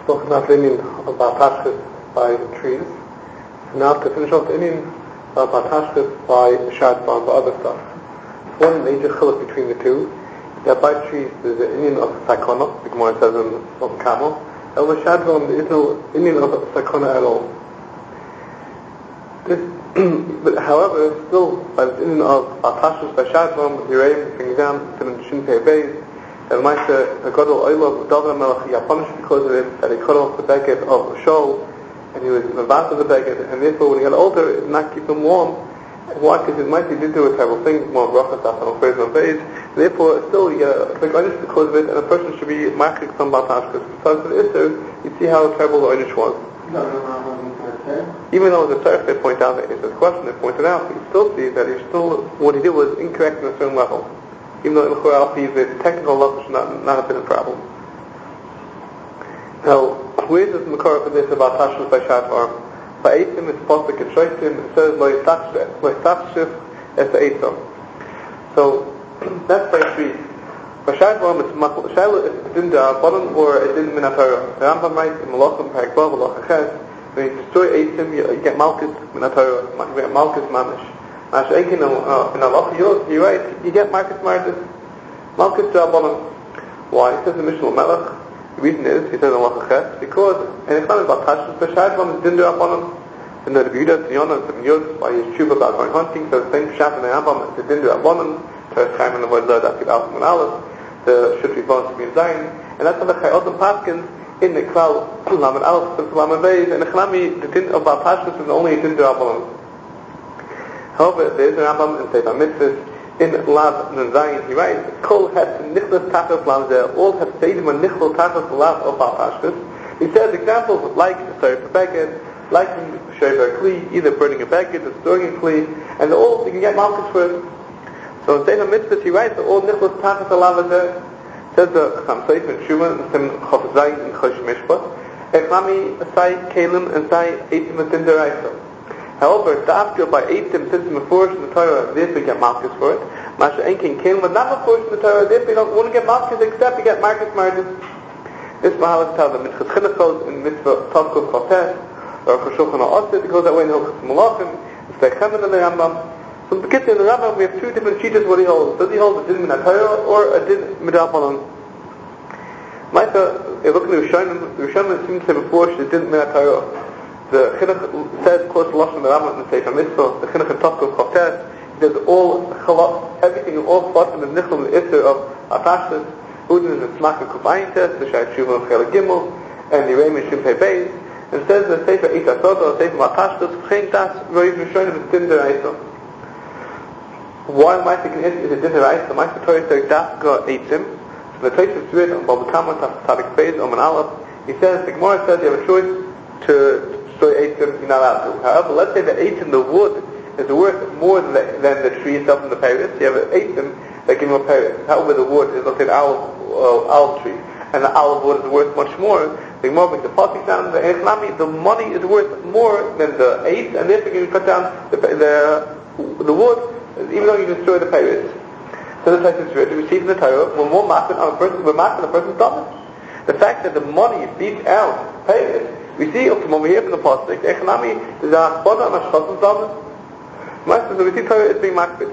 spoken about the Indian about Tashkis by trees. Now to finish off the Indian about Tashkis by Shadban, by other stuff. One major chiluk between the two, that by trees there's an Indian of Sakona, the Gemara says in Camel. Over Shadban there is no Indian of Sakona at all. But however, still by the Indian of Tashkis by Shadban, the Yereim brings down to the Shinpei Beis, and the Gadol Oilov David Melech got punished because of it, that he cut off the beged of Shaul, and he was vast of the beged, and therefore when he got older, it did not keep him warm. And why? Because it might be did do a terrible thing, more brachas on Fridays and Fridays. Therefore, still you get a big einish because of it, and a person should be machik some batashkas. Besides the Isser, you see how terrible the einish was. Even though the Tzarech they point out that it's a question they pointed out, but you still see that what he did was incorrect on a certain level. Even though in Choralpi the technical level should not have been a problem. Now, where is this Makar for this about Tashkis by Shadban? By Eitim it's Pasuk and Shoitim, it says Lo Yisachshif es Eitim. So that's by trees. By Shadban it's Shaila it's Din Da'abanan or a Din Minatara. The Rambam writes in Malachim Perek Vav Malach Ches, when you destroy Eitim you get Malchus Minatara, you get Malchus Mamish. Mash Eikin in Allah you write, you get Malchus Mardis, Malchus Da'abanan. Why? It says in Mishnah Melech. The reason is, he says in Allah Ches, because, and it's not about Tashkis, but Shadban is Dindu Rabbanon. And the Rebuda, Tziyona, and Yud, by his Tshuva about going hunting, so the same Shabbat and Rambam is the Dindu Rabbanon, first time in the word Lord, after Alpha and Aleph, the should be born to be in Zion, and that's how the Chayotim Paskins, in the Klal, Lam and Aleph, Lam and Beis, and the Chlami, the Din of Tashkis is only Dindu Rabbanon. However, there is a Rambam in Sefer Mitzvahs, in Lav Zayin, he writes, Kol het nichlas tachas lav zeh, all have seidim and nichlas tachas lav of Tashkis. He says examples like sorry for beged, like shaver kli, either burning a beged or storing a kli, and all you can get malchus for it. So in Sefer Mitzvahs he writes that all nichlas tachas lav zeh. Says the Cham Seif and Shuma and Sim Chof Zayin and Chosh Mishpat. Echlami say kelim and say eitim and deraisa. However, after by Eitim, since Mefurish in the Torah, therefore you get Malchus for it. Masha Enkin came with not Mefurish in the Torah, therefore you don't want to get Malchus except you get Marcus Mardis. This Mahalas tells them, Mitzvah Chinachos in Mitzvah Tovkov Kotes, or Choshochon Osid, it goes that way in Hilchos Malachim, it's like Chemin in the Rambam. So in the Rambam we have two different cheetahs what he holds. Does he hold a Din Min HaTorah or a Din Midrabanan? Maita, look at the Rishonim seems to say Mefurish the Din Min HaTorah. The Chinuch says close to Lashon the Rambam in Sefer Mitzvah, the Chinuch in Tovkov Chotes, he says everything, all spots in the Nichel and the Isser of Atashis, Udin is in Smak and Kubayin test, the Shai Tshuva and Chela Gimel, and the Yereim and Shinpei Beis, and says the Sefer Eita Soto, Sefer Atashis, Chen Das, Roiv Rishonim is Din Deraisa. Why am I thinking is a Din Deraisa? My Torah says Dafka Eitzim, so the place is written on Baba Kama, Tadik Beis, Oman Aleph, he says, the Gemara says you have a choice to destroy Eitim, you're not allowed to. However, let's say the Eitim, the wood, is worth more than the tree itself in the Paris. You have an Eitim that give you a Paris. However, the wood is, let's say, an olive tree, and the olive wood is worth much more. The Gemara makes the pasuk down, the money is worth more than the eight, and therefore you cut down the wood, even though you destroy the Paris. So the text is written, we see from the Torah, when we're marking on a person's stomach. The fact that the money beats out Paris, we see from over here from the pasuk, Echanami is a chaspoda and a shchosim zamen. So we see Torah is being makbid.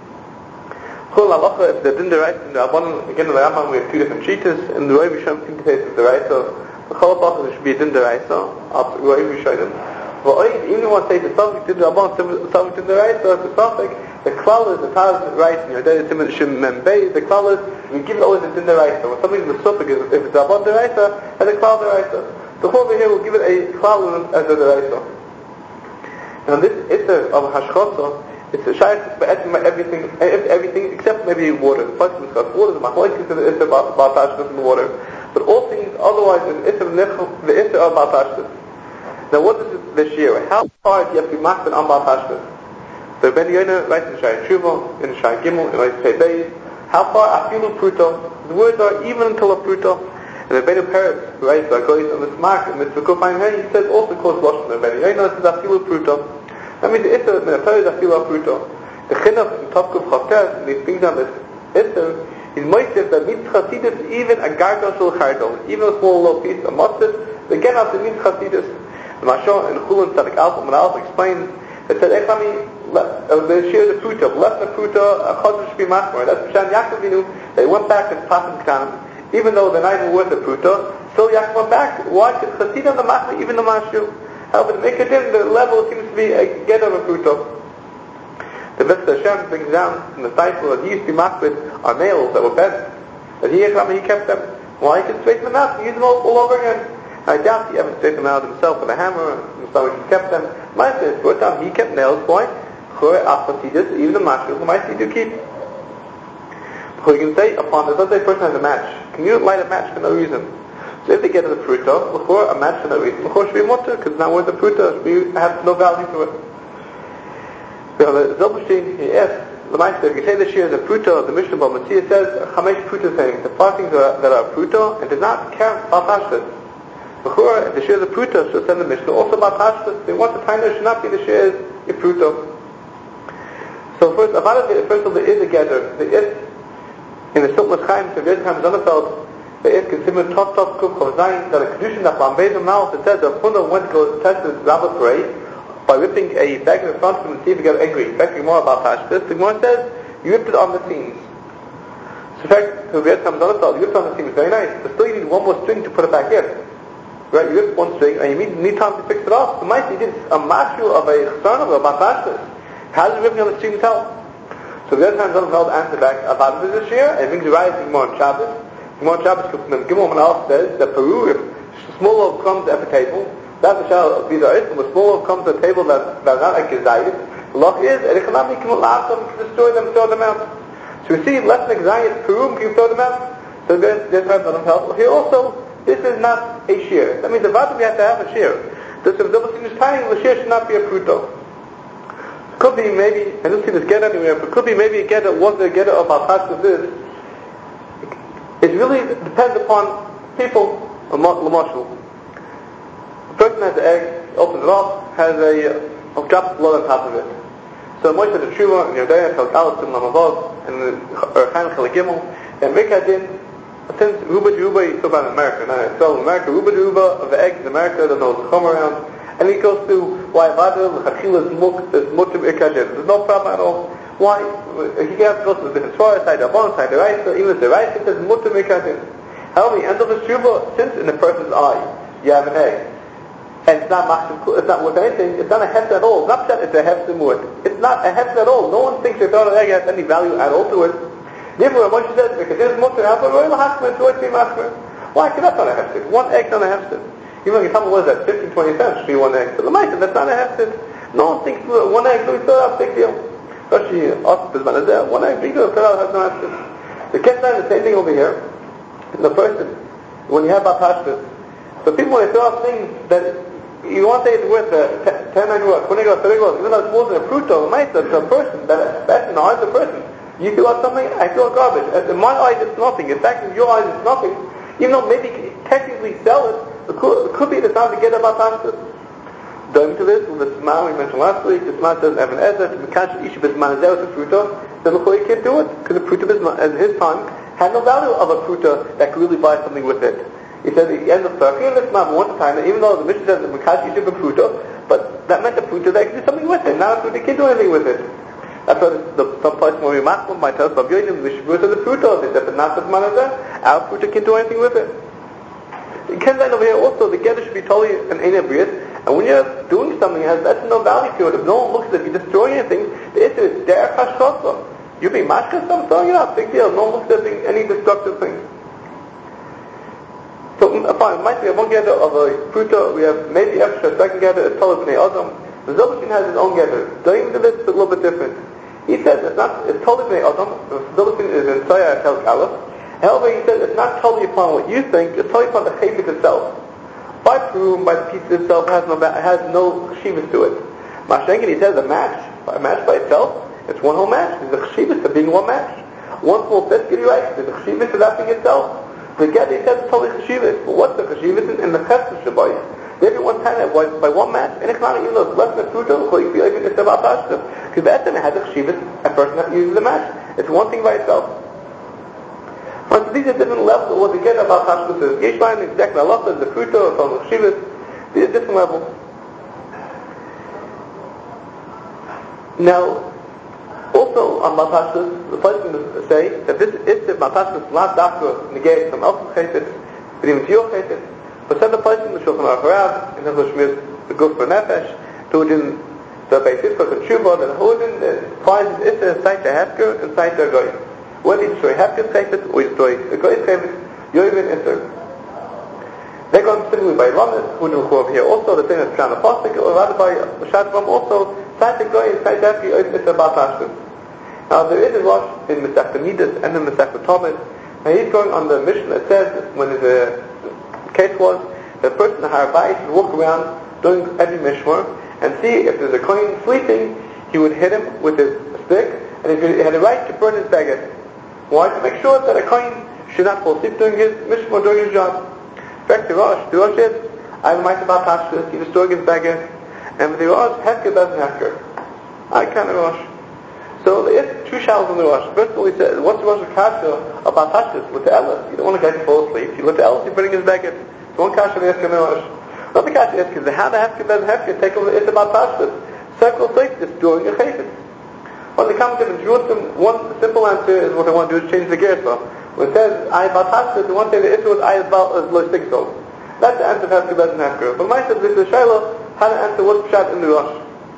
Chol halacha, if the din deraisa in the Rabbanon, again in the Rambam we have two different cheetahs, and the Roiv Rishonim think it is deraisa. The chol halacha there should be a din deraisa of Roiv Rishonim. But even if you want to say the subject din Rabbanon, subject din deraisa, the suffix, the klal is the Taz right in your day, Shim Mem Beis, the klal is, we give it always a din deraisa. When something is the suffix, if it's Rabbanon deraisa, has a klal deraisa. So over here we'll give it a klal as a deraisa. Now this Isser of Hashchosa, it's a shaykh for everything except maybe water. Water is a machlokes to the Isser of Baltashtis in the water. But all things otherwise is the Isser of Baltashtis. Now what is the shir? How far do you have to be makbid on Baltashtis? So Ben Yonah writes in Shai Tshuva, in Shai Gimel, in Shai Beis, how far afilu pruto? The words are even until a pruto. And the Rebbeinu Peretz writes that goes on this mark in Mitzvah Kufayin Hey, he says also called Lashon the Rebbeinu Yonah says afilu pruto. That means the Isser min HaTorah is afilu pruto. The Chinuch in Tovkov Chotes, and he brings down this Isser, he's moistif that means Chasidus even a gargal shel chardal, even a small little piece of mustard, The get out means Chasidus. The Mashal in Chulun Tzadik Alpha Manal explains that said the share the fruit of less than fruit a chazar should be machmer. That's Pshan Yaakov Avinu. They went back to Pasim Kanim, even though they're not even worth the fruit. Still Yaakov went back. Why? Because Chasidus the machmer, even the Mashal. However, the Mekadim, the level seems to be a get of a fruit. The best Hashem brings down in the cycle that he used to be machmed are nails that were bent. That he kept them. Why? He could straighten them out and use them all over again. I doubt he ever straightened them out himself with a hammer, and so he kept them. Might say, for a time he kept nails. Why? Even the mashal, who might do keep. So you can say upon this, let's say a person has a match. Can you light a match for no reason? So if they get a fruta, before a match for no reason, before should be mutter, because it's not worth the fruta, we have no value to it. The Zilberstein, he asks, the Meister, if you say the shear is a fruta, the Mishnah B'Matzia says, Chamesh fruta things, the 5 things that are fruta, and does not count Baltashtas. Before, if the shear is a fruta, should send the Mishnah, also Baltashtas. They want the time there should not be the shear is a fruta. So first of all, there is a gather. There is, in the Siltmas Chaim, to Vietnam Zonefeld, there is considered Tov Kuf Chav Zayin, that a Kedushin that Bambezim now, it says that Punda went to go test the Rabbit Parade, by ripping a bag in front of him and see if he got angry. In fact, more about Pashtus. The Gemara says, you ripped it on the seams. So in fact, the Vietnam Zonefeld, you ripped on the seams, very nice. But still you need one more string to put it back in. Right, you ripped one string and you need time to fix it off. So might you did a mashu of a chsarnav about Pashtus. How does ripping on the string tell? So the Vietnam Zonefeld answered back, about this year, it brings the rise in Gemara on Shabbos. Gemara on Shabbos, the Gimel Manal says, that Peru, if small of crumbs at the table, that's the shal be the item. The smaller comes to a table that's not like Gezayit. The loch is, and it cannot be can destroy them, throw them out. So we see less than Gezayit, Perum, can you throw them out? So there's times on them help. Here also, this is not a shear. That means the Vata we have to have a shear. This is the timing, the shear should not be a fruto. It could be maybe, I don't see this get anywhere, but it could be maybe a get that what the get of Al-Hashtas is. It really depends upon people, Lamashal. The person has the egg, opens it up, has a drops blood on top of it. So Moshe the Tshuva, and Yodaya, Chalk Aleph, and Lamavod, and Chaim Chalak Gimel, and Mikadin, since Ruba Juba, you talk about in America, now so in America, Ruba Juba of the eggs in America, there's no Chum around, and he goes through why Vada, the Chachila is Mutim Ikadin. There's no problem at all. Why? He gets to go to the different Swarah side, the bottom side, the right side, even the right side, there's Mutim Ikadin. However, the end of the Tshuva, since in the person's eye, you have an egg, and it's not worth anything, it's not a hefta at all. It's not that it's a hefta mu'at. It's not a hefta at all. No one thinks your thought of egg has any value at all to it. Therefore, Moshe says, because there's mutter, why? Because that's not a hefta. One egg's not a hefta. Even when you tell me what is that, 15, 20 cents should be one egg. But the Maisa, that's not a hefta. No one thinks one egg, so we throw out, big deal. Especially us, one egg, big deal, throw out, has no hefta. The Ketlan, the same thing over here. The person, when you have Bapashtas, so people when they throw out things that you want to say it's worth 10 agros, 20 agros, 30 agros, even though it's more than a fruto, to a person, that's in the eyes of a person. You throw out something, I throw out garbage. In my eyes it's nothing. In fact, in your eyes it's nothing. Even though maybe you can technically sell it, it could be the time to get about Pashtas. Going to this, with the Sma we mentioned last week, the Sma says, Evan Ezra, to Mekash Ishib is Manazel to fruto, then the Choy can't do it, because the fruto in his time had no value of a fruto that could really buy something with it. He said at the end of Turkey, let's not one time, even though the Mishnah says that Mekash Ishib is fruto, but that meant the fruto that could do something with it. Now the fruto can't do anything with it. That's why some place when we Machmum might tell us about Yodim, the Shavuot of the fruto, they said, but not with Manazah, our fruto can't do anything with it. You can find over here also, the Geder should be totally an Einabrius, and when you're doing something, that's no value to it. If no one looks at it, if you're destroying anything, the issue is Derech HaShchosah. You be mashka something, throwing it out, big deal. No one looks at any destructive thing. So, fine, it might be one gather of a fruta, we have maybe extra, second gather, it's Tolib B'nai Adam. The Zilberstein has his own gather. Doing the list is a little bit different. He says it's Tolib B'nai Adam, the Zilberstein is in Sayar Tel Aleph. However, he says it's not totally upon what you think, it's totally upon the chayvit itself. By Purim, by the piece itself, has no cheshivas to it. Mashenkin, he says a match by itself, it's one whole match. There's a cheshivas to being one match. One small set, get you right. There's a cheshivas to that thing itself. The Gedi says it's totally cheshivas. But what's the cheshivas in the chesed Shabbat? Every one time by one match, and it's not even though it's less than fruto, so you feel like it's about pashtas. Because that time it has a cheshivas, a person that uses the match. It's one thing by itself. Once these are different levels of what they get about Tashkos is. Yeshlein, exactly, Allah is the Fruta, from the Shivas. These are different levels. Now, also on Matashkos, the person say that this is the Matashkos not Dafka negate some else's Chesed, but even to your Chesed. But said the person, the Shulchan Aruch Harav, in the Shmiz, the Guf for Nefesh, Hudin, the Beis Yitzchak and Shuvah, that Hudin finds it's a site to Hefker and site to Goy. Whether you destroy Hefker's Chesed or you destroy the Goy's Chesed, you're even Isser. They're going similarly by Ramis, Hudin over here also, the same as Pshan Apostle, or rather by Shadvam also, site to Goy and site to Hefker, you're even Isser Batashkos. Now there is a rush in Masechta Midas and in Masechta Thomas. Now he's going on the mission that says when the case was that a person in the Harabais should walk around doing every mishmar and see if there's a kohen sleeping, he would hit him with his stick, and he had a right to burn his baguette. Why? To make sure that a kohen should not fall asleep doing his mishmar, doing his job. In fact, the Rosh is, I might about Tashkos, he destroyed his baguette, and with the Rosh, Hefker doesn't Hefker. I can't Rosh. So there is two shallows in the Rosh. First of all, he says, what's the Rosh of Kasha about Tashkos? With the Elis, you don't want a guy to fall asleep. You let the Elis, you're burning his baguette. So one Kasha in the Rosh. Not the Kasha is because how the Hefker doesn't Hefker take over it's about Tashkos. Circle sleep, destroying a Chayfetz. When they come to the Jerusalem, one simple answer is what they want to do is change the Gersa. When it says, I about Tashkos, they want to say the issue is I about Lo Stigso. That's the answer of Hefker doesn't Hefker. But my says, this is Shiloh, how to answer what's Pshat in the Rosh.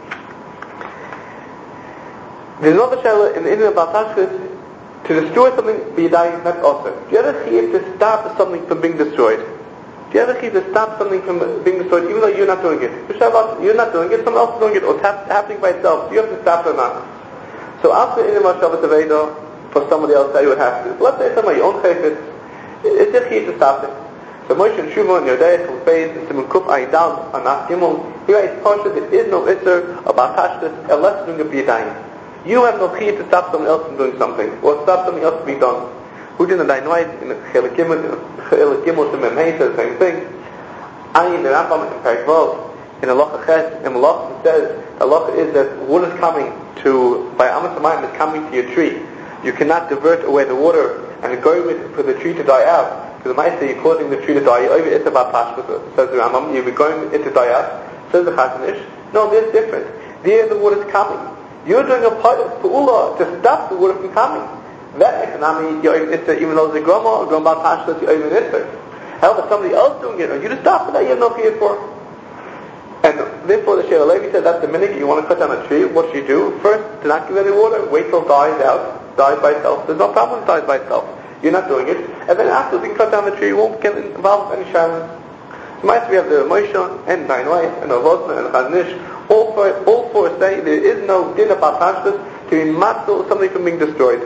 There's another shaila in the Indian about Tashkos, to destroy something, be dying, not also. Do you ever hear to stop something from being destroyed? Do you ever hear to stop something from being destroyed, even though you're not doing it? You're not doing it, someone else is doing it, or it's happening by itself. Do you have to stop it or not? So after Indian Mashavat Aveda, for somebody else that you would have to. Let's say somebody, your own Chayfetz, is there here to stop it? So Moshe and Shuvah and Yodei, from Beis, and Simon Kuf, Aydal, and Nas Gimel, here is Pasha, there is no Isser about Tashkos, unless doing it be dying. You have no key to stop someone else from doing something, or stop something else from being done. Who did the Dainwait in Chelik Gimel to Memhei says the same thing. Ayin the Rambam in Perek Vav in Halacha Ches in Malach says Halacha is that water is coming to by Amas Hamayim is coming to your tree. You cannot divert away the water and go with for the tree to die out. Because the Ma'aseh you're causing the tree to die. Over it's about Tashkos says the Rambam. You'll be going it to die out. Says the Chazanish. No, there's different. There the water is coming. You're doing a part of Pu'ula to stop the water from coming. That economy, even though it's a grandma or grandma Tashkos, you're even Isser. However, somebody else doing it, or you to stop for that, you have no fear for. And therefore the Sheila Levi said that's the minute you want to cut down a tree, what should you do? First, to not give any water, wait till it dies by itself. There's no problem if it dies by itself. You're not doing it. And then afterwards you can cut down the tree, you won't get involved with any shaman. So we have the Moshe and Dainwait and the Vosna and the Chazanish. All four say there is no din about Tashkos to be matzel something from being destroyed.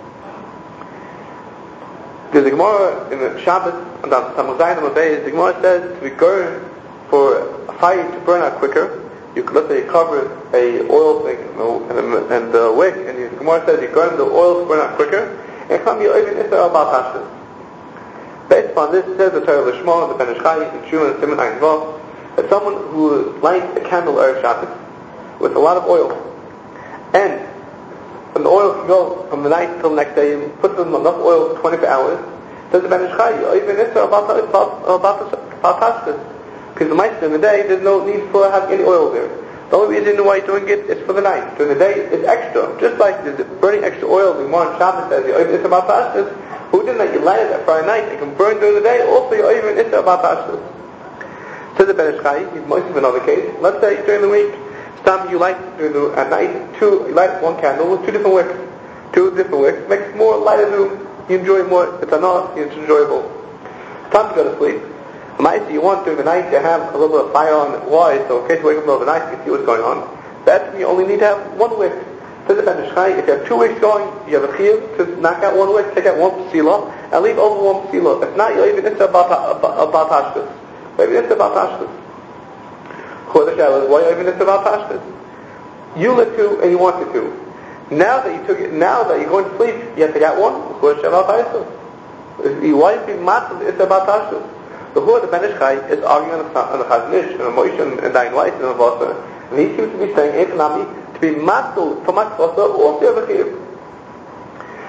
There's a Gemara in the Shabbos and the Samuzayim of the Gemara says to be go for a fire to burn out quicker. You could, let's say you cover a oil thing and the wick, and the Gemara says you burn the oil to burn out quicker. And it can't be even Israel about Tashkos. Based upon this, says the Torah of Shmuel, the Ben Ish Chai, the Shua, and Simon Ein Vav, that someone who lights a candle Erev Shabbos with a lot of oil, and the oil can go from the night till the next day, and puts in enough oil for 24 hours, says the Ben Ish Chai, even Israel about Tashkos. Because the mice during the day, there's no need for having any oil there. The only reason why you're doing it is for the night. During the day, it's extra. Just like there's burning extra oil, the Gemara on Shabbos says, it's about Tashkos. Who didn't that? You light it at Friday night, it can burn during the day, also you're even it's about Tashkos. Says the Ben Ish Chai, most of another case, let's say during the week, some you light at night, you light one candle with two different wicks, makes more lighter room, you enjoy more, it's it's enjoyable. Time to go to sleep. You want during the night to have a little bit of fire on. Why? So in case you wake up in the middle of the night, you can see what's going on. That's when you only need to have one wick. Says the Ben Ish Chai, if you have 2 wicks going, you have a chiyuv to knock out one wick, take out one psila, and leave over one psila. If not, you'll even it's about Tashkos. Maybe it's about Tashkos. Why even it's about Tashkos? You lit 2 and you wanted 2. Now that you're going to sleep, you have to get one. Why you be massive? It's about Tashkos. The Ben Ish Chai is arguing on the Chazanish and the Moshe and Dainwait and the Vosna, and he seems to be saying economy to be matzul for matzvah also have a chiyuv.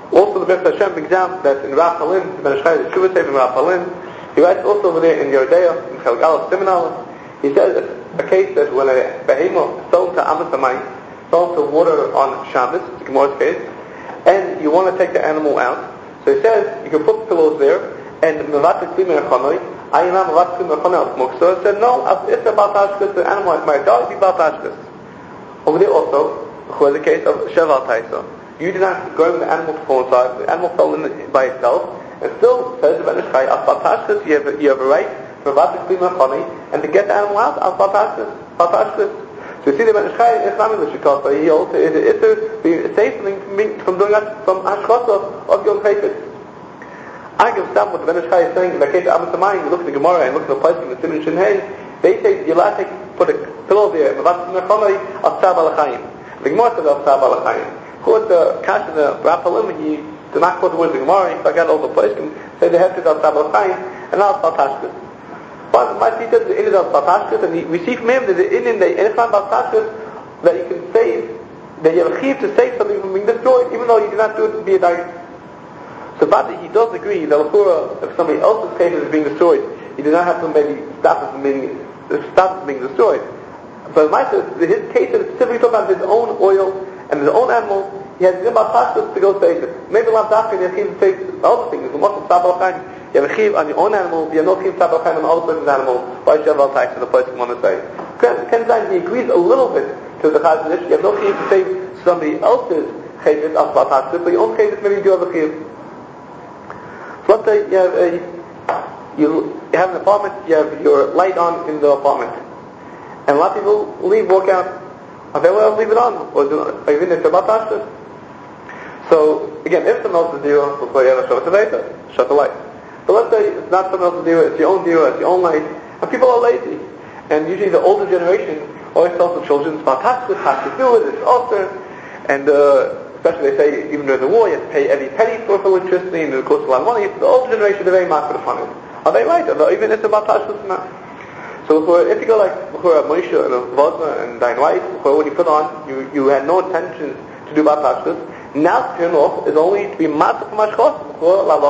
Also, the Beth Hashem brings down that in Rav Halin, the Ben Ishchai, the Shuvah Sefer in Rav Halin, he writes also over there in Yeridea, in Chelek Aleph Siman, he says a case that when a behemoth fell into Amas Hamayim, fell into water on Shabbos, the Gemara's case, and you want to take the animal out, so he says you can put pillows there, and Mevatek Kli Merchanoi, Ayinam Mevatek Kli Merchanoi al Muksa, said no, it's about Tashkis, the animal might die, be about Tashkis. Over there also, was the case of Sheval Taisa. You did not go in the animal to fall inside, the animal fell in by itself, and still, says the Ben Ishchai, Asbat Tashkis, you have a right for Mevatek Kli Merchanoi, and to get the animal out, Asbat Tashkis. So you see the Ben Ishchai in Islamic Shikasa, he also is a safe from doing that, from Hashchasa of Yom Chayfetz. I give some what the Ben Ishchai is saying in the case of Amas Hamayim. You look at the Gemara and look at the place in the Siman Shin Hey, they say you're allowed to put a pillow there, Mevatek Kli Merchanoi, al Tzab al Chayim. The Gemara says al Tzab al Chayim. Of course, the Kash in the Rav Halim, he did not quote the words of the Gemara, he forgot all the place and say they have to al Tzab al Chayim and al Tashkis. But my teacher says the Indian al Tashkis, and we see from him that the Indian, the Islam al Tashkis, that you can save, that you have a chiv to save something from being destroyed, even though you did not do it to be a diet. So Badi, he does agree that if somebody else's case is being destroyed, he does not have to maybe stop it from being destroyed. But my his case is specifically talking about his own oil and his own animal. He has about Tashkis to go save it. Maybe Lav Dafka, he has chiv to save other things. You have a chiv on your own animal, you have no chiv to on the other person's animal. Why should you have tax in the place you want to say? Kenzine, he agrees a little bit to the Chazon Ish. You have no chiv to save somebody else's chayvit of Tashkis, but your own chayvit maybe you do have a chiv. So let's say you have an apartment, you have your light on in the apartment, and a lot of people walk out, and they will leave it on, or even if they're about Tashkis. So again, if someone else is dira, before you have a Shabbat shut the light. But let's say it's not someone else's dira, it's your own dira, it's your own light, and people are lazy. And usually the older generation always tells the children, it's about Tashkis do it, it's awesome, and especially they say even during the war you have to pay every penny for electricity and it costs a lot of money. The older generation they're very much for the fun. Are they right? Even if it's about Tashkis or not? So if you go like Moshe and Vazna and thine wife, what you put on, you had no intention to do about Tashkis. Now to turn off is only to be matzah from Hashchos.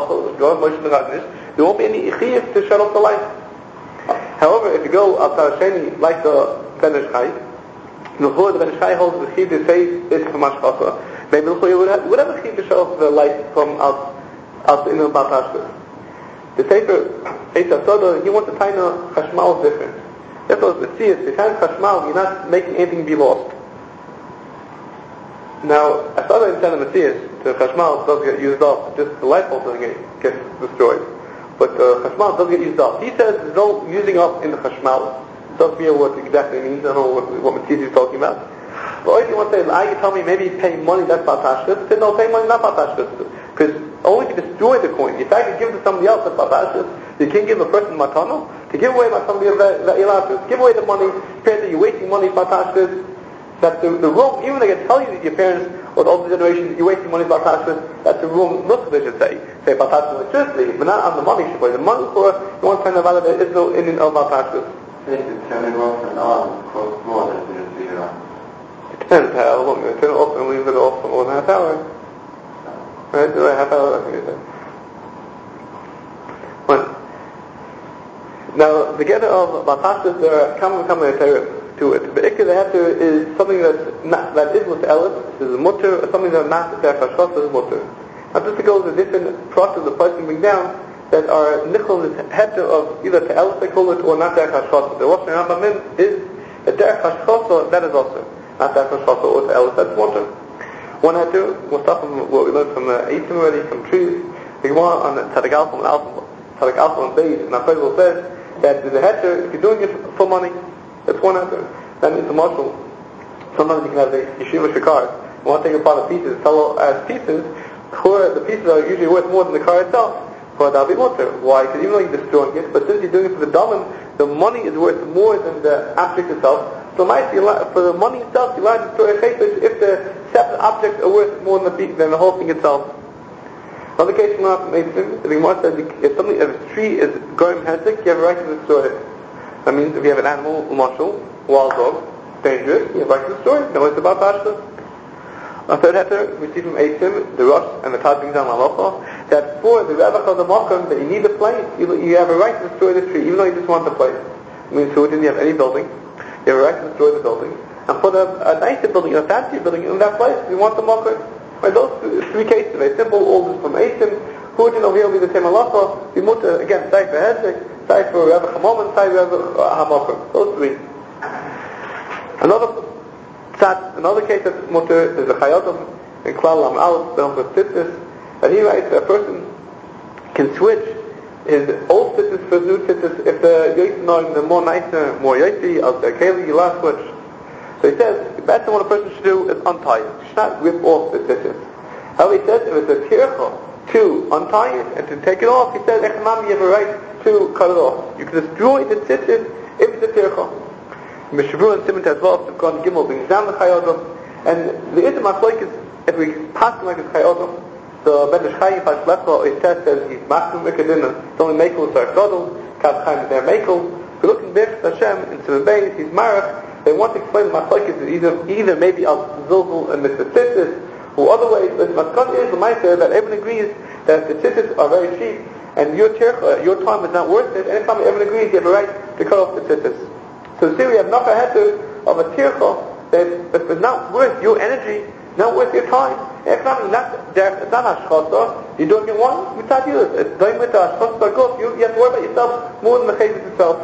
There won't be any chiyuv to shut off the light. However, if you go outside Sheni, like the Ben Ishchai, the Ben Ishchai holds the chiyuv to save it from Hashchos. Maybe would have a chiyuv to shut off the light from out in the Tashkis. The Sefer Eitz HaSoda, he wants to find a Chashmal is different. Therefore, the Tziyas, if you have Chashmal, you're not making anything be lost. Now, as far as I understand the Tziyas, the Chashmal does get used up, just the light bulb doesn't get destroyed. But the Chashmal does get used up. He says there's no using up in the Chashmal. Doesn't know what exactly means, I don't know what Matthias is talking about. But if you want to say, you tell me maybe pay money, that's about Tashkis. He said, no, pay money, not about Tashkis. Because only to destroy the coin. If I could give it to somebody else, that's about Tashkis. You can't give a person matana. To give away somebody that you're allowed to. Give away the money, apparently you're wasting money about Tashkis. That's the wrong, even they can tell you that your parents or the older generation, you're wasting money about Tashkis, that's the wrong look they should say. Say about Tashkis electricity, but not on the money. You should the money for, you want to find out there is no in and about Tashkis. This is turning off and on, costs more than the zero. Depends how long you turn it off and leave it off for more than a half hour. Right? A half hour, I think it is. Now, the gather of Batashis, there are common to it. The Ikka the Heter is something that is with Elif, is a mutter, or something that is not there for Shos is mutter. Now, just to go to the different process the person bring down, that are Nichol is Heter of either to Elif they call it, or not there for Shos. The Rosh Hashanah is a there for Shos, that is also. Not there for Shos or to Elif, that's mutter. One Heter, we'll start from what we learned from Eitim already, from trees. The Gemara on the Tzadik Alpha and Beis, and our President says that the Heter, if you're doing it for money, that's one Heter. That means the marshal. Sometimes you can have the Yeshiva Shikar. You want to take apart the pieces, sell as pieces, the pieces are usually worth more than the car itself. For that'll be mutter. Why? Because even though you're destroying it, but since you're doing it for the Daman, the money is worth more than the object itself. So for the money itself, you're allowed to destroy a chayfish if the separate objects are worth more than the whole thing itself. Another case the Gemara says if a tree is growing hesek, you have a right to destroy it. That means if you have an animal, marshal, wild dog, dangerous, you have a right to destroy it. No, it's about Tashkis. A third heter, we see from Eisim, the Rosh and the Tad brings down Halacha, that for the Revach of the Mokum, that you need a place. You have a right to destroy the tree, even though you just want the place. I mean, so it didn't have any building. You have a right to destroy the building. And for a nicer building, a fancy building, in that place, you want the Mokum. Right, those three cases, very simple, all this from Eisim. Who over here will be the same Halacha. You mut, again, Sai for Hezek, Sai for Revach HaMokum, Sai for Revach HaMokum. Those three. Another case that's mutter is the Chayodom in Klal Lam Aleph, the Humble Tzitzis, that he writes that a person can switch his old tzitzis for new tzitzis if the yoitzin the more nicer, more yoitzi, of the keli, you last switch. So he says, the best thing what a person should do is untie it. You should not rip off the tzitzis. How he says, if it's a tircha to untie it and to take it off, he says, Echamam, you have a right to cut it off. You can destroy the tzitzis if it's a tircha. Mishavur and Simon Tezvah, the Kohen Gimel brings down the Chayodom, and the Ism HaSloik is, if we pass him like a Chayodom, the Ben Ish Chayim Pashlecha, it says he's Machim Mekadina, it's only Mekel Sarkodol, Kav Chaim is there Mekel. If we look in Bech Hashem, in Simon Beis, he's Marach, they want to explain the Masloik is either maybe Al Zilzul and Mr. Tzitzis, or other ways, but Maskon is the Meister that everyone agrees that the Tzitzis are very cheap, and your time is not worth it, anytime everyone agrees you have a right to cut off the Tzitzis. So see, we have not a heter of a tircha that if it's not worth your energy, not worth your time. It's not hashchasa. You're doing it once, you can't do it. It's doing with the hashchasa baguf. You have to worry about yourself more than the chayvus itself.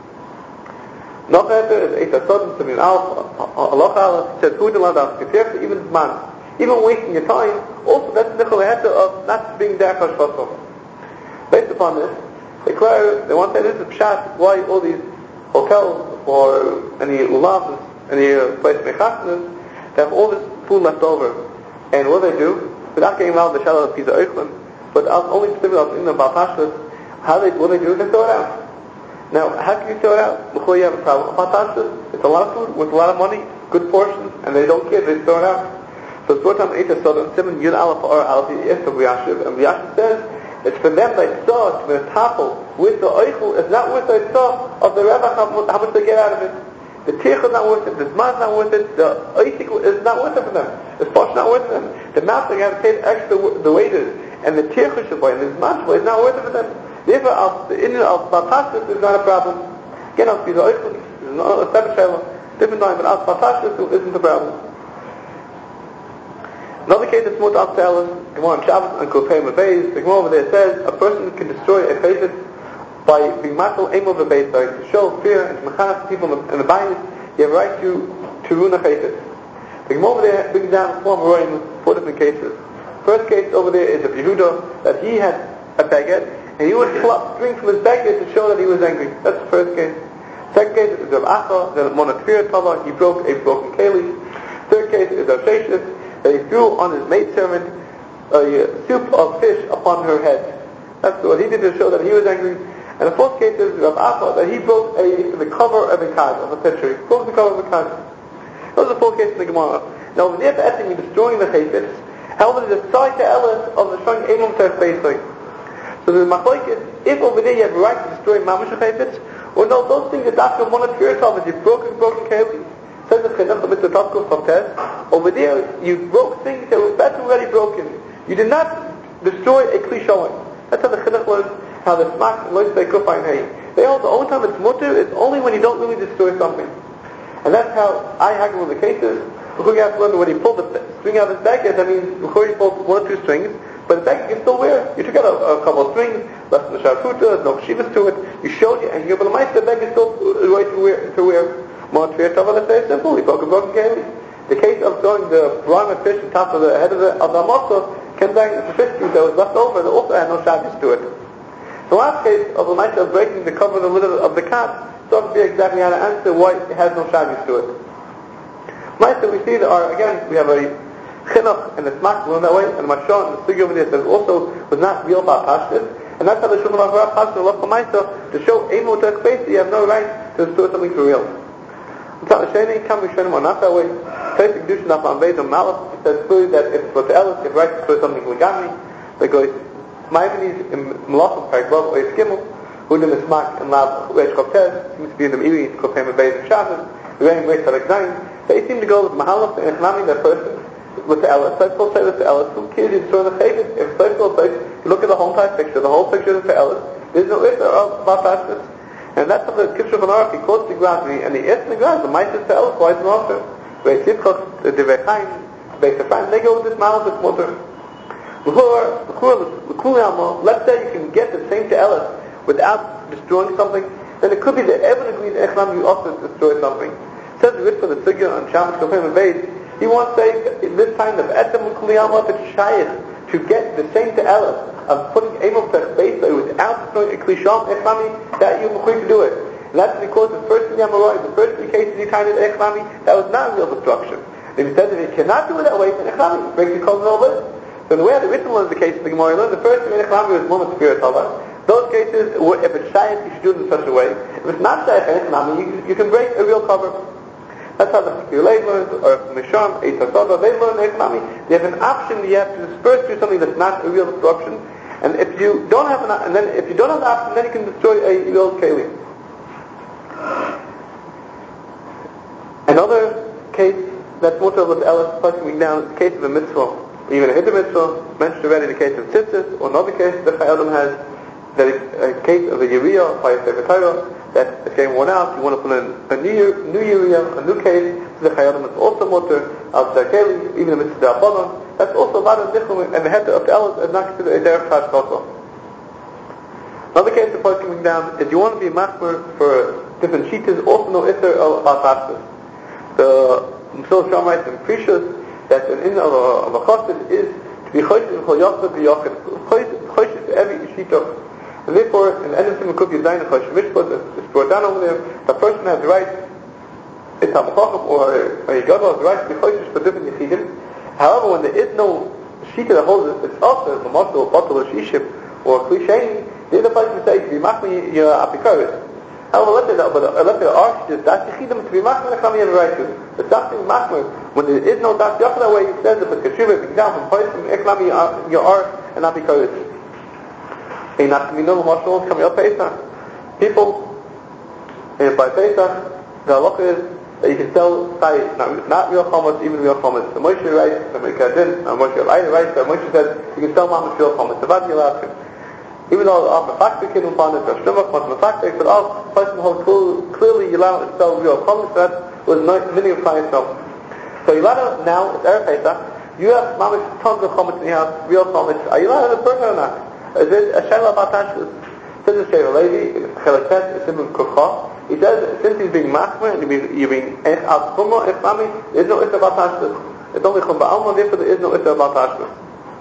Not a heter is Eita Sodom, Simin Alf, Allah Aleph, says food and ladaf, even man, even wasting your time. Also, that's the heter of not being there hashchasa. Based upon this, they want to say this is pshat, why all these hotels or any ulavs, any place mechasnas, they have all this food left over. And what do? Without getting around the shallow piece of oichlim, but only specifically in the baltashas, what they do, they throw it out. Now, how can you throw it out? Before you have a problem. Baltashas, it's a lot of food with a lot of money, good portions, and they don't care, they throw it out. So it's what time Eita Sodom, Simon Yud Aleph or Aleph Yisrael B'Yashiv, and B'Yashiv says, it's for them they saw to be a tafel with the oichel is not worth the saw of the revach, how much they get out of it. The tircha is not worth it, the zman is not worth it, the oichel is not worth it for them. The sposh is not worth it for them. The mouth they have to pay extra the wages, and the tircha shaboy and the zman shaboy is not worth it for them. Therefore, the Indian of Baltashis is not a problem. Again, I'll see the oichel, there's no separate shayla, different time, but al Baltashis isn't a problem. Another case that's more to tell us, Gemara on Shabbos and Kopei Mabeis, the Gemara over there says a person can destroy a chayvus by being matal aim of a base, to show fear and to mechanach people in the bayis, you have a right to ruin a chayvus. The Gemara over there brings down four different cases. First case over there is of Yehuda, that he had a baguette, and he would drink from his baguette to show that he was angry. That's the first case. Second case is of Acha, that Monatfir Tava, he broke a broken keli. Third case is of Sheshis, that he threw on his maidservant a soup of fish upon her head. That's what he did to show that he was angry. And the fourth case is Rav Acha, that he broke the cover of a card, of a pitcher. He broke the cover of a card. Those are the four cases in the Gemara. Now over there, after Etzim, destroying the chayvus, however, there's a side to Ellis of the showing Eimum Terf Beisai. So the Machlok is, if over there you have a right to destroy Mamash chayvus, or no, those things that after one of your tov, you've broken keli. Says the Chinuch of Mr. Topkov from Tess, over there you broke things that were better already broken. You did not destroy a kli showing. That's how the Chinuch learns how the Smak and Lois say Kufayin Hay. They hold the only time it's mutter is only when you don't really destroy something. And that's how I haggle with the cases. Before you have to learn when he pulled the string out of his baguette, that means before he pulled one or two strings, but the baguette you can still wear. You took out a couple of strings, less than the sharfuta, there's no shivas to it, you showed you, and you're able to the baguette is still right to wear. More Tfir Tava, that's very simple. He broke a broken keli. The case of throwing the brine of fish on top of the head of the Amasa, can bang the fish juice that was left over that also had no shabbos to it. The last case of the night of breaking the cover of the lid of the cat, doesn't be exactly how to answer why it has no shabbos to it. Nice that we see that we have a chinuch and a smak learned that way, and the mashon and the sugi over there says also was not real about pashtus, and that's how the shulchan aruch pashtus love for to show a motor space that you have no right to store something for real. Can we show him on not that way? Basic Dushan up on Vedam Malach, it says clearly that if it's for the Ellis, you have right to put something legami, because Maimonides in Malachim, Paragvav, or Eskimel, who did the Smak and Lav, Reish Choptez, seems to be in the Meiri, Kopem and Beis and Shabbos, the Reim Reish Tarak Zayin, they seem to go with Mahalach and Echnami, that person, with the Ellis, Seifel say with the Ellis, who cares you destroy the Chavis? If Seifel says, you look at the whole entire picture, the whole picture is for Ellis, there's no Isser of Batashtis. And that's what the Kishra von Aruch, he quotes the Grazmi, and the Isser the Graz, the Meister for Ellis, why is an offer? Beis Yitzchak, the Vechaim, Beis Ephraim, they go with this Mal, this Mutter. Let's say you can get the same to Ellis without destroying something, then it could be that everyone agrees Echlam you also destroy something. It says the Ritz for the Sugya on Shamash Kofim and Beis, he wants to say this time of Etam Kuliyama if it's Shaykh to get the same to Ellis of putting Emel Tech Beis without destroying a Klisham Echlami, that you're to do it. And that's because the first in Yamaroi, the first three cases he kind of Echlami, that was not real destruction. If he says if he cannot do it that way, then Echlami breaks the code a little bit. So the way the original is the case of the Gemara, the first thing in Echlami was moment spirit Allah. Those cases, if it's Shaykh, you should do it in such a way. If it's not Shaykh and Echlami, you can break a real cover. That's how the Chilei learns, or Misham, Eitzah Soda, they learn Echlami. They have an option, you have to disperse through something that's not a real destruction. And if you don't have an option, then you can destroy a real Keli. Another case that's mutter with Ellis passing down is the case of a mitzvah, even a hidden mitzvah, mentioned already the case of tzitzis, or another case that Chayadim has, that is a case of a Yiriyah, by a Sefer Torah, that is getting worn out, you want to put in a new Yiriyah, a new case, the Chayadim is also mutter, of the Keli, even a mitzvah D'Abbanan, that's also a lot of different, and the head of the Ellis is not considered a derech Chash Koso. Another case of part coming down is you want to be machmer for different shitas, also no Isser of Batashtis. The Mesilas Yesharim writes in Precious that an in of a chassid is to be choishes in Chol Yachid B'Yachid, choishes every shita. And therefore, in the end of Simon Kuf Yizayim Chosh Mishpat, it's brought down over there, the person has the right, it's Hamachachim or a Yigad has the right to be choishes for different yichidim. However, when there is no shita that holds it, it's also the motto of bottle or shishim or klisheni, the other person say to be machmi your apikaris. However, let's say the arch is das yichidim to be machmi the you have a right to. But something machmi when there is no das yachid that way, it says that the kashiva being down from poisim eklami your arch and apikaris. And not to be no mashal coming up Pesach. People by Pesach, the halacha is that you can sell tzayis, not real chametz, even real chametz. The Moshe writes, the Mekadin, the Moshe Elayim writes, the Moshe says you can sell mamash real chametz. The Vadi allowed to. Even though the Mefaktik kid upon it, the Shemach was Mefaktik, but all person holds clearly you allow to sell real chametz. That was many of clients know. So you allow now, it's Erev Pesach, you have mamash tons of chametz in your house, real chametz. Are you allowed to burn it or not? Is it a shayla about tashkus? Says the Sheikh Levi, Chelik Tet, the Simon Kurcha. He says, since he's being machmer, and you're being al chumma, echlami, there is no issa about tashkus. It's only chum ba'alma, therefore there is no issa about tashkus.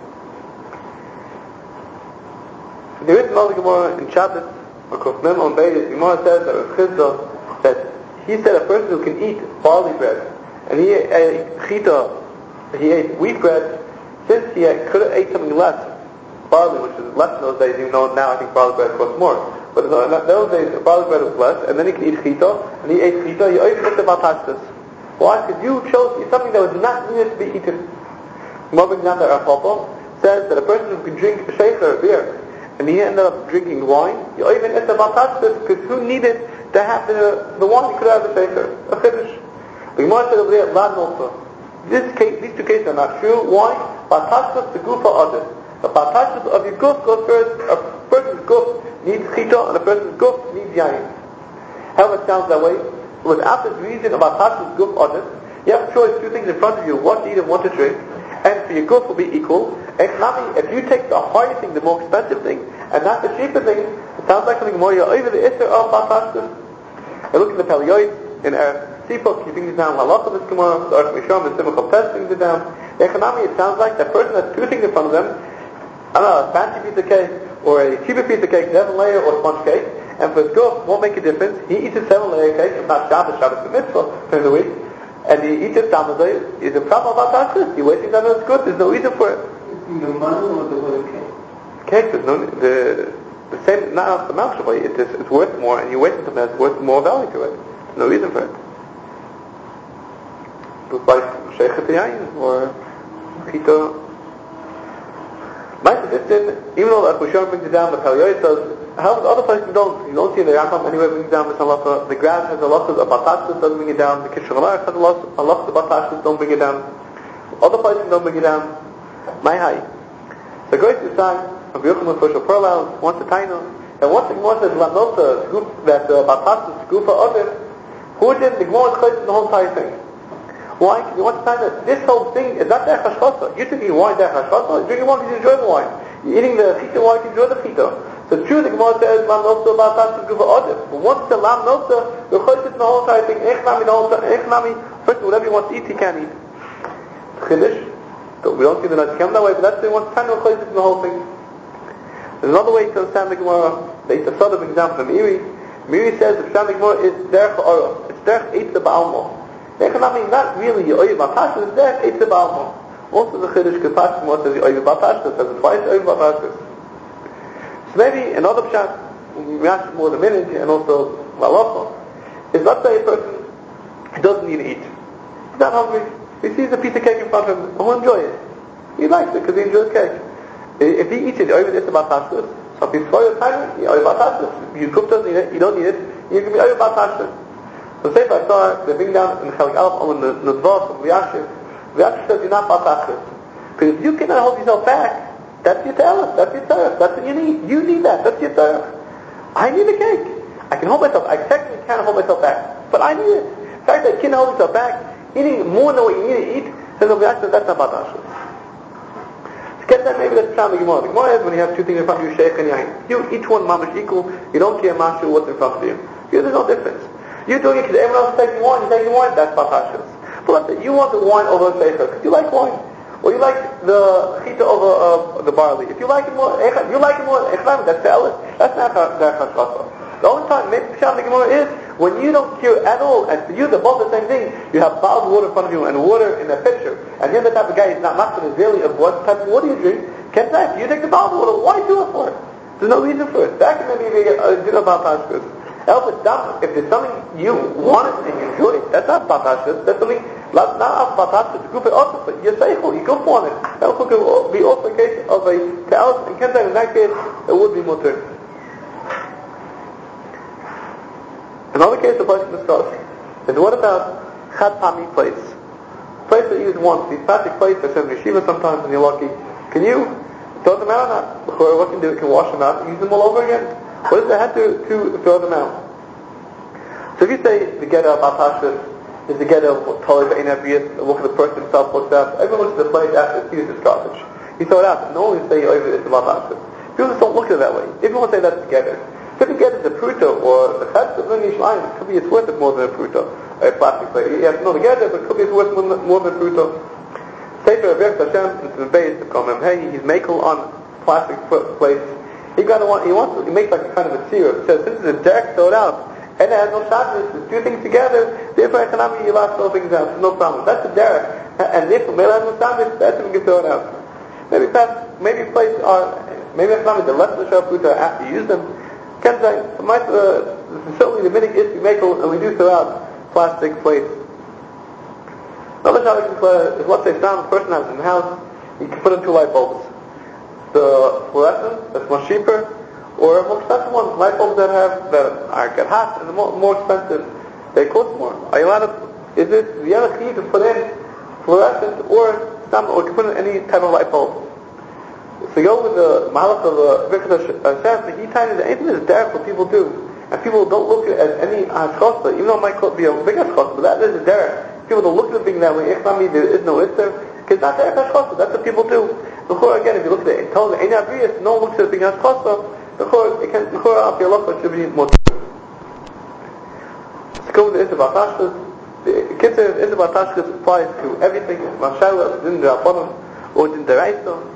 There is another Gemara in Shabbos, or Kufmem on Beis, Gemara says that Chizda, that he said a person who can eat barley bread, and he ate chita, he ate wheat bread, since he could have ate something less, barley, which is less in those days, even though now I think barley bread costs more. But in those days, barley bread was less, and then he could eat chita, and he ate chita, he always looked about tashtis. Why? Because you chose something that was not needed to be eaten. Mobbing down the Rapapa says that a person who can drink a shecher, beer, and he ended up drinking wine, you even ate about tashtis, because who needed to have the wine? He could have the shecher, a chiddush. The Gemara said over there, Lad also. These two cases are not true. Why? Batashtis the gufa other. The batashtis of your guf goes first. A person's guf needs chita, and a person's guf needs yayin. However, it sounds that way. Without this reason of batashtis guf other, you have a choice, two things in front of you, what to eat and what to drink, and for your guf will be equal. And if you take the higher thing, the more expensive thing, and not the cheaper thing, it sounds like something more, you're over the issue of batashtis. And look in the Peliyoid, in Sipok, he brings it down halacha this Gemara, the Arch Mishram, the Simcha Test brings it down. The economy, it sounds like that person has two things in front of them, I don't know, a fancy piece of cake, or a cheaper piece of cake, 7-layer or sponge cake, and for his guf, won't make a difference. He eats a 7-layer cake, if not Shabbos the mitzvah during the week, and he eats it Tamazay, is a problem about tashkus. He wasting time on his guf, there's no reason for it. Is the money or the cake? Cake, there's no, the same, not off the mouth, it's worth more, and you're wasting something that's worth more value to it. There's no reason for it. Look like Sheikh Yayin, or Chita. Even though the Akushon brings it down, the Peliyoid does, however, the other places you don't see in the Rambam anywhere brings down this halacha. The Grad has halachas, the Batashtis doesn't bring it down, the Kishon Alarach has halachas, the Batashtis don't bring it down. Other places don't bring it down. My high. So Grace is saying, of Yochanan Social Parallel, wants to tie and once the Gemara says, Lanota, that Batas is Gufa Odin, who did the Gemara is the whole entire thing. Why? Because you want to find that this whole thing is not der chashkasa. You're drinking wine der chashkasa. You're drinking wine because you enjoy the wine. You're eating the chita wine because you enjoy the chita. So it's true the Gemara says lam nofta ba'atas gufa odif. But once the lam nofta, you're choshit the whole entire thing. Echnami the whole time. Echnami. First, whatever you want to eat, you can eat. Chiddush. We don't see the Nashkem that way, but that's the one time we're choshit the whole thing. There's another way to understand the Gemara. They a sort of example from Miri. Miri says the Pshat Gemara is derech ha'ora. It's derech eitz the ba'almo. Echnami, not really Yoyev Batashkas, it's derech eitz the ba'almo. Also the Chiddush Kepash Gemara says Yoyev Batashkas, says it twice Yoyev Batashkas. So maybe another Pshat, we ask more the minute, and also Malacha, is let's say a person who doesn't need to eat. He's not hungry. He sees a piece of cake in front of him, and he'll enjoy it. He likes it because he enjoys cake. If he eats it, Yoyev it's about Batashkas. So if he's for your time, Yoyev Batashkas. You cook doesn't eat it, you don't eat it, you can be Yoyev Batashkas. So say if I saw they bring down in Chalik Aleph on the Dvar from Vyashiv says you're not Batashkas. Because if you cannot hold yourself back, that's your talent, that's your tzarech, that's what you need. You need that, that's your tzarech. I need a cake. I can hold myself, I technically can't hold myself back, but I need it. In fact, I can't hold myself back, eating more than what you need to eat, says Vyashiv, that's not Batashkas. Get that maybe that's Pshat the Gemara. The Gemara is when you have two things in front of you, sheikh and yain. You each one mamash equal. You don't care mashu what's in front of you. Here there's no difference. You're doing it because everyone else is taking wine. You're taking wine. That's batashkas. But let's say you want the wine over a sheikh because you like wine, or you like the chita over the barley. If you like it more, you like it more. That's the elis. That's not chashkasa. The only time maybe Pshat the Gemara is when you don't care at all, and for you they're both the same thing. You have bottled water in front of you and water in a pitcher, and you're the type of guy who's not much really of what type of water you drink. Can't say if you take the bottled water, why do it for it? There's no reason for it. That can maybe be a dinner about tashkas. If there's something you want and you enjoy, that's not batashkas. That's something not batashkas. Group it also, but you're seichel. You go for it. That would be also a case of a ta'al, and can't say in that case it would be mutter. Another case the person discussed is what about chad pami plates? Plates that you use once. These plastic plates are sent to yeshiva sometimes and you're lucky. Can you throw them out or not? Or what can you do? You can wash them out and use them all over again? What does it have to throw them out? So if you say the get of batashkas is the get of Talib Ein Avriyas, look at the person himself looks up, everyone looks at the plate after it sees his garbage. You throw it out and no one will say it's batashkas. People just don't look at it that way. If you want to say that's together. If you get it the pruta or the chetz, then it could be it's worth it more than a pruta, a plastic plate. You have to know together, but it could be it's worth more than a pruta. Sefer Avir Hashem, it's the base to come him. Hey, he's makel on plastic plates. He makes like a kind of a syrup. It says since it's a derek, throw it out. And it has no shabbos, it's two things together, therefore economically you allow to throw things out. No problem. That's a derek. And if it has no shabbos, that's when you can throw it out. Maybe plates are, maybe economically the less of the shell pruta after you use them. Can't say, the facility, the minute is to make, and we do throw out plastic plates. Another shalik is let's say a person has in the house, you can put in two light bulbs. The fluorescent, that's much cheaper, or more expensive ones, light bulbs that get hot and more expensive. They cost more. Are you allowed to, is it the other key to put in fluorescent or to put in any type of light bulb? So go with the mahalach of Birkat Hashem, the time is anything that's derech what people do. And people don't look at it as any hashchosa, even though it might be a big hashchosa, but that is a derech. People don't look at the thing that way, there is no itzer, because that's derech hashchosa, that's what people do. Before again, if you look at it, tell them, Ein Avriyas, no one looks at the thing hashchosa, before it can, before after halacha, it should be more. Let's go with the Isser Batashkas. The Kitzur Isser Batashkas applies to everything, Mashayla, Din D'Rabbanan, or Din D'Oraisa.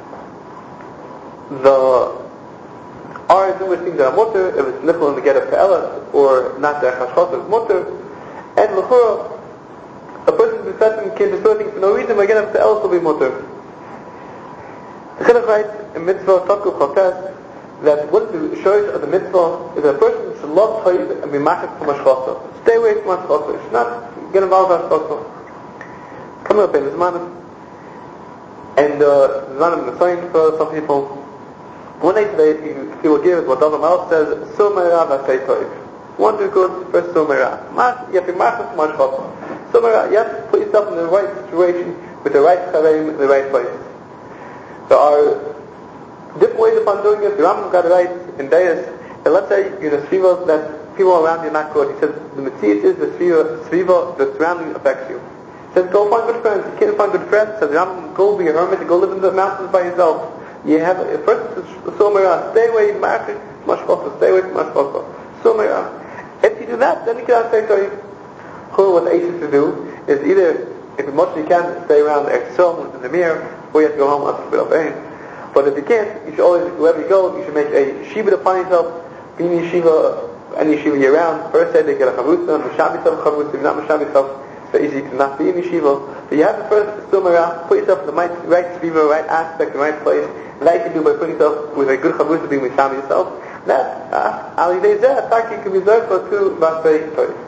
Numerous things that are mutter, if it's nichol in the get of Pe'elas, or not the Chashchos is mutter, and l'chura, a person who's certain can destroy things for no reason, but get of Pe'elas will be mutter. The Chinuch writes in Mitzvah Tavku Chotes that what the shorish of the mitzvah is that a person should love Toiv and be machak from Hashchasa. Stay away from Hashchasa. Should not get involved with Hashchasa. Coming up in Zmanim, and Zmanim Nesoin for some people. One day today, he will give what Dava Malach says, Sumera Vasei Toiv. Want to do good, first Sumera. You have to be machak from Hashchasa. Sumera, you have to put yourself in the right situation with the right chareim in the right place. There are different ways upon doing it. The Rambam got it right in Deis. And let's say you're in a sviva that people around you are not good. He says the mitzvah is the sviva, the surrounding affects you. He says go find good friends. You can't find good friends. He says Rambam, go be a hermit, go live in the mountains by yourself. You have first somewhere stay away from market, stay away from mashkota. Somewhere. If you do that, then you can say sorry. What the Aishah to do is either, if much you can, stay around the Exom in the mirror, or you have to go home after the pain. But if you can't, you should always, wherever you go, you should make a shiva to find yourself. Be in yeshiva, any yeshiva year round. First day they get a chavrusa, mashab yourself chavrusa. If you're not mashab yourself, it's very easy to not be in yeshiva. But you have to first sumera, put yourself in the right shiva, right aspect, the right place. And that you can do by putting yourself with a good chavrusa, being mashab yourself. That, Ali Dezeh, you can be reserved for 2 Masrei Torah.